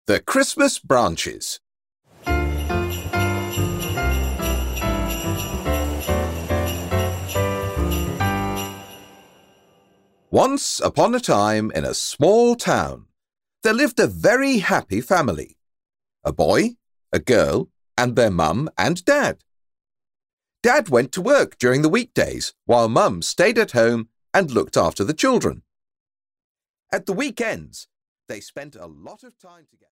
The Christmas Branches. Once upon a time in a small town, there lived a very happy family. A boy, a girl, and their mum and dad. Dad went to work during the weekdays while Mum stayed at home and looked after the children. At the weekends, they spent a lot of time together.